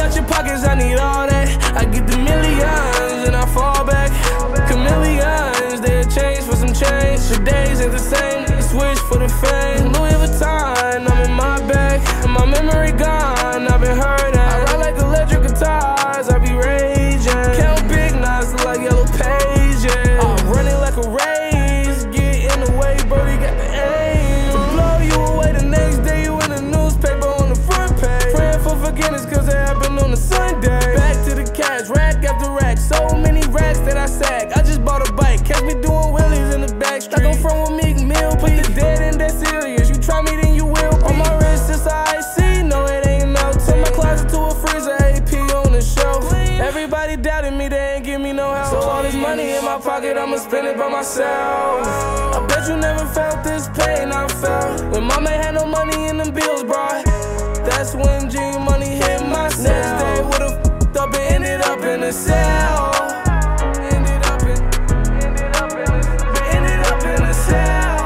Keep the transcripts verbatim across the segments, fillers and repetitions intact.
out your pockets, I need all that. I get the millions and I fall back. Chameleons, they'll change for some change. Your days ain't the same, you switch for the fame. Louis Vuitton, I'm in my bag. My memory gone, I've been hurt at. I ride like electric guitars, I be raging. Count big knots, look like yellow pages. I'm running like a race, get in the way, birdie got the aim. To blow you away the next day, you in the newspaper on the front page. Praying for forgiveness cause it happened on a Sunday. Back to the cash, rack after rack, so many racks that I sack. I just bought a bike, catch me doing wheelies in the back street. Like I'm from a Meek Mill, put the dead in that serious. You try me then you will be. On my wrist it's I C, no it ain't no T. From my closet to a freezer, A P on the shelf. Everybody doubted me, they ain't give me no help. So all this money in my pocket, I'ma spend it by myself. I bet you never felt this pain I felt when mama had no money and them bills brought. That's when G money hit my cell. Next day would've f***ed up and ended up in a cell. Ended up in, ended up in, ended up in a cell.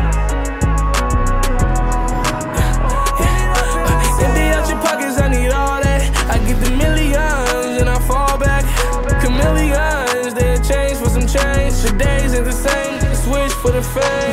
Empty out your pockets, I need all that. I get the millions and I fall back. Chameleons, they'll change for some change. Your days ain't the same, switch for the fame.